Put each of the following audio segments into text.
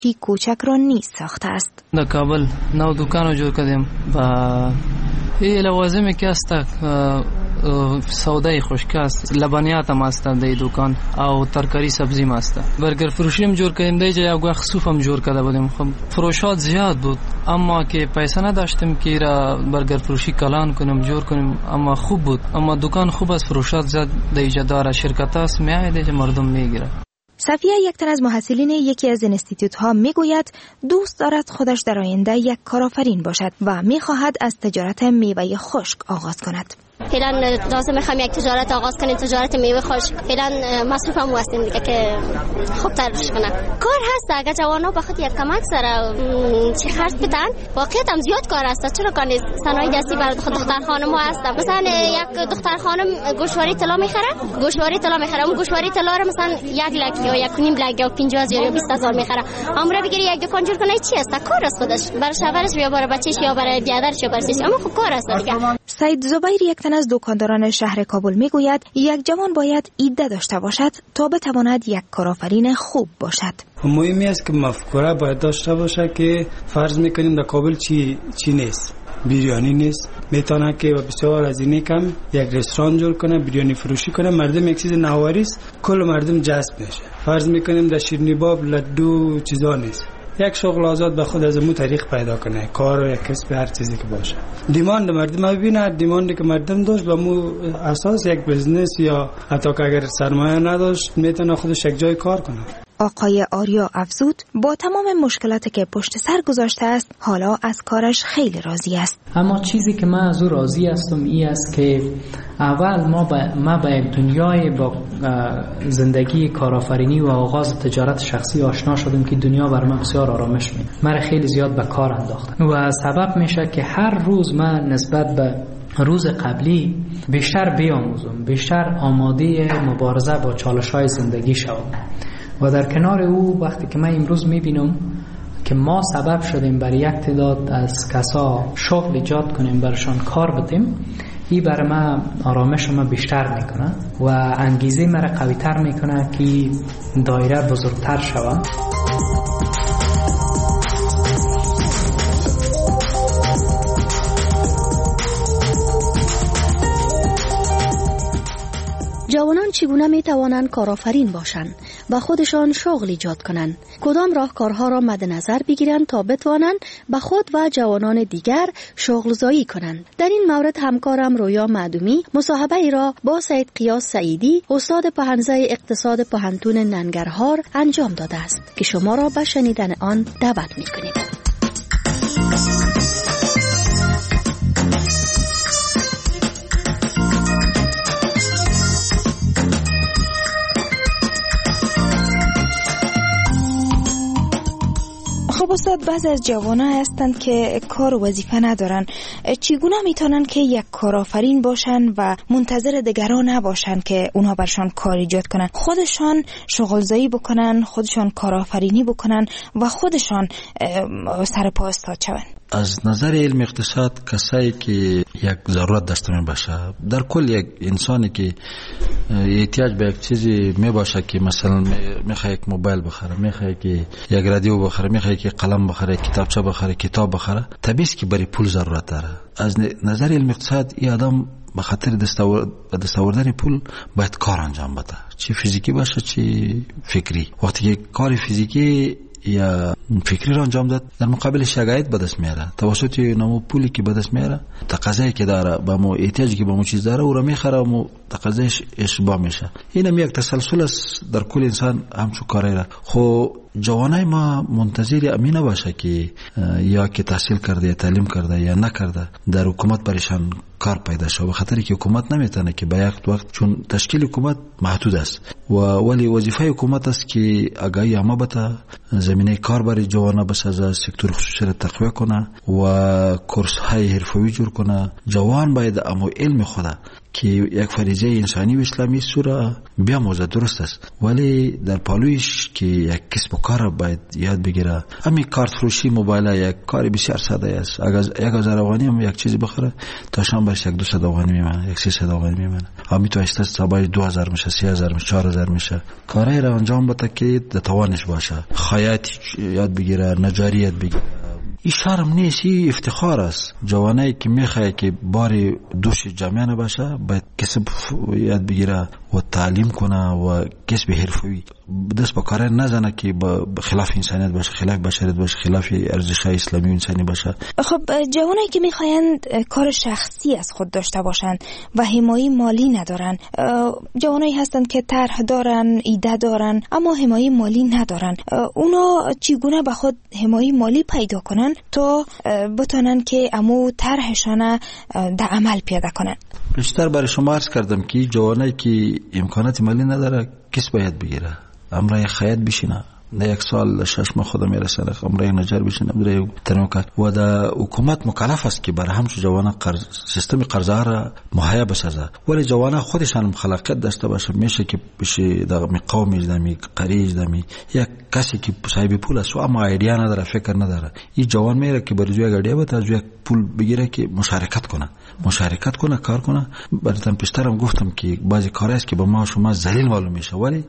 کوچک را نیز ساخته است. در کابل نو دکان جور کردیم و این لوازمی که است سودای خشک است، لبنیات هم است در دکان او ترکاری سبزی هم است. برگر فروشی هم جور کردیم دیگه یا گوخ سوپ هم جور کرده بودیم. خب فروشات زیاد بود اما که پیسه نداشتیم که را برگر فروشی کلان کنیم جور کنیم، اما خوب بود، اما دکان خوب است، فروشات زیاد دیگه داره، شرکت است میاد دیگه مردم میگیره. صفیه یک تن از محصلین یکی از انستیتوت ها میگوید دوست دارد خودش در آینده یک کارآفرین باشد و میخواهد از تجارت میوه خشک آغاز کند. فعلا لازم میخوام یک تجارت آغاز کنیم، تجارت میوه خشک. فعلا مصروفم هستیم دیگه که خوب ترش کنم. کار هست اگه جوانا بخاطر یک کمک سره چی خرج بدن، واقعیت هم زیاد کار است. چرا کار نیست؟ صنایع دستی برای دختر خانم ها هست. مثلا یک دختر خانم گوشواری طلا میخره، اون گوشواری طلا رو مثلا 1 لک یا 1.5 لک یا 50,000 یا 20,000 میخره. عمره بگیری یک دکان جور کنه چی است؟ کار است خودش، برای شوهرش یا برای بچه‌ش یا برای برادرش یا برای چیش، اما خب کار است دیگه. سید زبیر یک تن از دکانداران شهر کابل میگوید یک جوان باید ایده داشته باشد تا بتواند یک کارآفرین خوب باشد. مهمی است که مفکوره باید داشته باشه که فرض میکنیم در کابل چی نیست. بیریانی نیست، میتونه که بسیار از این کم یک رستوران جور کنه، بیریانی فروشی کنه، مردم یک چیز نواری است، کل مردم جذب میشه. فرض میکنیم در شیرینی باب لدو چیزا نیست، یک شغل آزاد به خود از امو طریق پیدا کنه، کار و یک کسب هر چیزی که باشه. دیماند مردم ببینه، دیماندی که مردم داشت به مو اساس یک بزنس یا حتی که اگر سرمایه نداشت میتونه خودش یک جای کار کنه. آقای آریا افزود با تمام مشکلاتی که پشت سر گذاشته است حالا از کارش خیلی راضی است. اما چیزی که من از او راضی هستم این است که اول ما با یک دنیای با زندگی کارآفرینی و آغاز تجارت شخصی آشنا شدیم که دنیا بر من بسیار آرامش میده. من خیلی زیاد به کار انداختم و سبب میشه که هر روز من نسبت به روز قبلی بیشتر بیاموزم، بیشتر آماده مبارزه با چالش‌های زندگی شوم. و در کنار او وقتی که من امروز میبینم که ما سبب شدیم برای یک تعداد از کسا شغل ایجاد کنیم، برشان کار بدیم، این برای من آرامش ما بیشتر میکنه و انگیزه مرا قوی تر میکنه که دایره بزرگتر شود. جوانان چگونه می توانند کارآفرین باشند و خودشان شغل ایجاد کنند؟ کدام راهکارها را مد نظر بگیرند تا بتوانند به خود و جوانان دیگر شغل زایی کنند؟ در این مورد همکارم رویا معدومی مصاحبه ای را با سید قیاس سعیدی استاد پهنزه اقتصاد پهنتون ننگرهار انجام داده است که شما را به شنیدن آن دعوت می‌کنیم. خب استاد، بعضی از جوانان هستند که کار و وظیفه ندارن، چگونه میتونن که یک کارآفرین باشن و منتظر دیگران نباشن که اونها برشان کار ایجاد کنن، خودشان شغلزایی بکنن، خودشان کارآفرینی بکنن و خودشان سر پا استاد شون؟ از نظر علم اقتصاد کسایی که یک ضرورت داشته باشه، در کل یک انسانی که احتیاج به یک چیزی می باشه که مثلا میخواد یک موبایل بخره، میخواد که یک رادیو بخره، میخواد که قلم بخره، کتابچه بخره، کتاب بخره، طبیعی است که برای پول ضرورت داره. از نظر علم اقتصاد این آدم به خاطر دستاوردن پول باید کار انجام بده، چه فیزیکی باشه چه فکری. وقتی که کار فیزیکی یا فکری را انجام داد، در مقابل شگایت به دست میاره، توسط نمو پولی که به دست میاره، تقاضایی که داره با مو احتیاجی که با مو چیز داره او را میخره و مو تقاضاش اشباع میشه. اینم یک تسلسل است در کل انسان همچون کاری را. خو جوانای ما منتظر امینه باشه که یا که تحصیل کرده یا تعلیم کرده یا نکرده در حکومت برشان کار پیدا شه، به خاطر که حکومت نمیتونه که به یک وقت، چون تشکیل حکومت محدود است و ولی وظیفه حکومت است که آگاهی عامه بده، زمینه کار برای جوانا بسازه، سکتور خصوصی را تقویت کنه و کورس های حرفه‌ای جور کنه. جوان باید اما علم خدا که یک فریضه انسانی و اسلامی سوره بیاموزه، درست است، ولی در پالویش که یک کسب و کار باید یاد بگیره. همین کارت فروشی موبایل یک کار بسیار ساده است. اگر 1000 افغانی هم یک چیزی بخره تا شام برش 200 افغانی میمانه، 300 افغانی میمانه. اما تو اشتاش صباح 2000 میشه، 3000 میشه، 4000 میشه. کارای را انجام بده که در توانش باشه. خیاط یاد بگیره، نجاری یاد بگیره. این شرم نیست، این افتخار است. جوانایی که میخواه که باری دوش جامعه نباشه باید کسب یاد بگیره و تعلیم کنه و کسب حرفوی دست با کار نزنه که با خلاف انسانیت باشه، خلاف بشریت باشه، خلاف ارزش‌های اسلامی و انسانی باشه. خب جوانایی که میخواهند کار شخصی از خود داشته باشند و حمایت مالی ندارن، جوانایی هستند که طرح دارن، ایده دارن اما حمایت مالی ندارن، اونا چگونه به خود حمایت مالی پیدا کنن تا بتونن که امو طرحشان در عمل پیاده کنن؟ بیشتر برای شما عرض کردم که جوانایی که امکانات مالی نداره کس باید بگیره، امرای خیاط بشینه، نه 1 سال 6 ماه خود میرسه، امرای نجار بشینه، امرای ترمکات و در حکومت مکلف است که برای همچون جوانا سیستم قرضه را مهیا بسازه. ولی جوانا خودشان خلاقیت داشته باشه، میشه که بشه در قوم اجدامی قریج دمی یک کسی که صاحب پول است اما ایده نداره، فکر نداره، این جوان میره که برای جای گاډی به از پول بگیره که مشارکت کنه، کار کنه. براتون پیشترم گفتم که بعضی کارا است که به ما شما ذلیل معلوم میشه ولی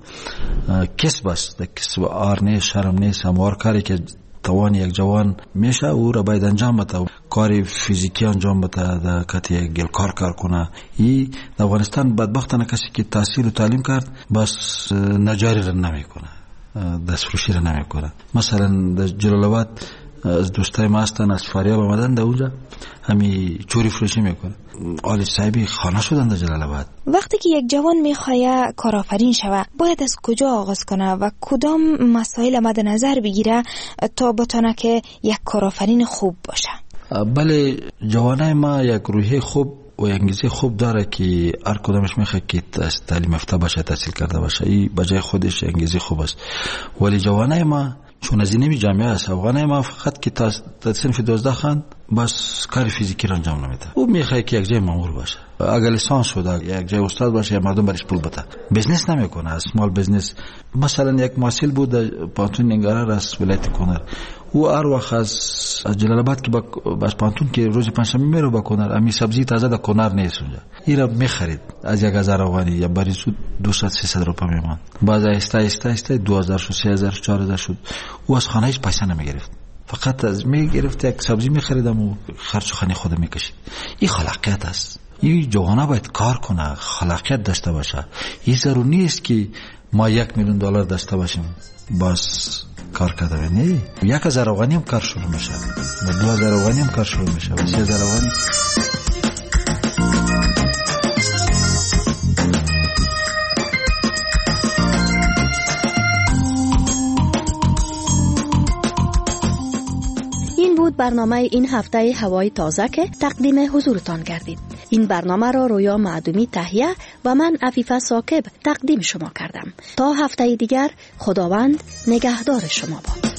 کسب است، کسب آر نیست، شرم نیست. هموار کاری که توان یک جوان میشه او را باید انجام بده، کار فیزیکی انجام بده، در کتی گل کار کنه. این در افغانستان بدبختانه کسی که تحصیل و تعلیم کرد بس نجاری را نمیکنه، دستفروشی را نمیکنه. مثلا در جلال آباد از دوستای ما هستن از فاریاب آمدن در اونجا همی چوری فروشی میکنه، آل صاحبی خانه شدن در جلال آباد. وقتی که یک جوان میخواد کارآفرین شود باید از کجا آغاز کنه و کدام مسائل مد نظر بگیره تا بتونه که یک کارآفرین خوب باشه؟ بله، جوانای ما یک روحیه خوب و انگیزه خوب داره که هر کدامش میخواد که تعلیم یافته باشه، تحصیل کرده باشه، این بجای خودش انگیزه خوب است. ولی جوانای ما چون از اینمی جامعه است، افغانای ما فقط که تا صنف 12 خواند بس کار فیزیکی را انجام نمیده. او میخواد که یک جای مامور باشه، اگر لیسانس شده یک جای استاد باشه یا مردم برش پول بده. بزنس نمیکنه، اسمال بزنس. مثلا یک محصل بود پانتون نگارر از ولایت کنر، او هر وقت از جلال آباد که باز پانتون که روز پنجشنبه میره با کنر، امی سبزی تازه در کنر نیست اونجا، ایرا میخرید از 1000 افغانی یا بری سود 200-300 روپیه میمان. باز آهسته 2000 شد، 3000 شد، 4000 شد. او از خانهش پیسه نمیگرفت، فقط از میگرفت یک سبزی میخریدم و خرج خانه خود میکشید. این خلاقیت است. این جوانا باید کار کنه، خلاقیت داشته باشه. این ضرور نیست که ما $1,000,000 داشته باشیم بس کار کرده. نه، 1000 افغانی هم کار شروع میشه، 2000 افغانی هم کار شروع میشه، 3000 افغانی. برنامه این هفته هوای تازه که تقدیم حضورتان گردید. این برنامه را رویا معدومی تهیه و من عفیفه ثاقب تقدیم شما کردم. تا هفته دیگر خداوند نگهدار شما باد.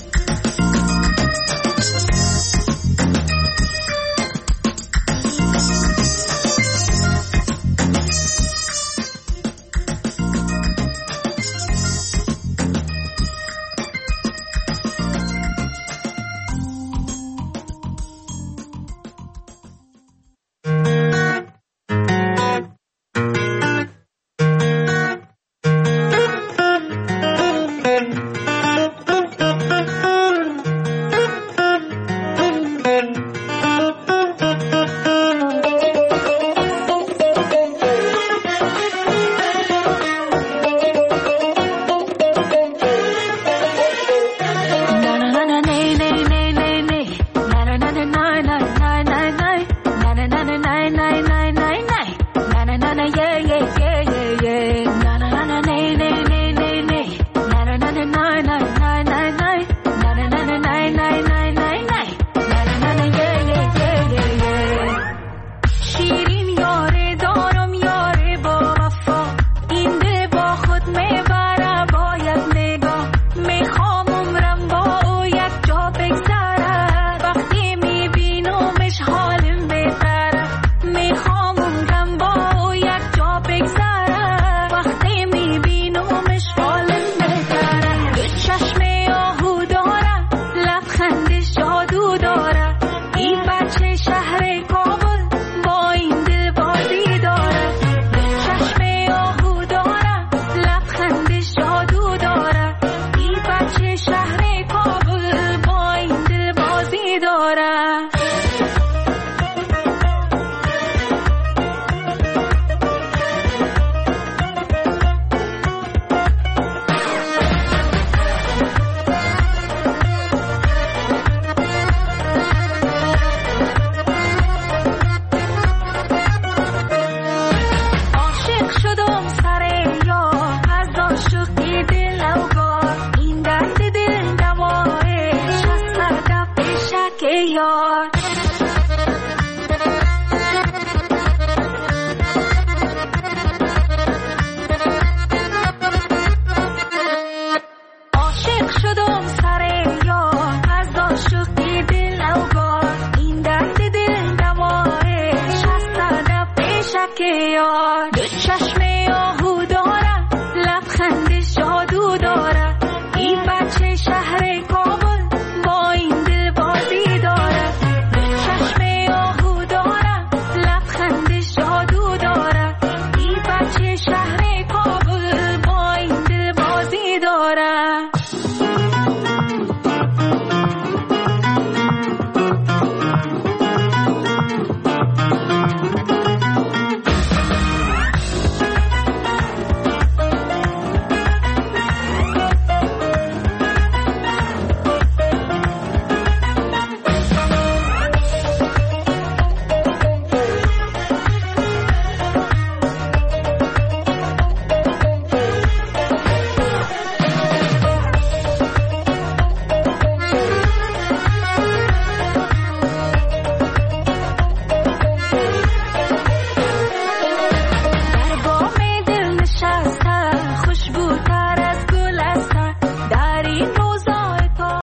بیار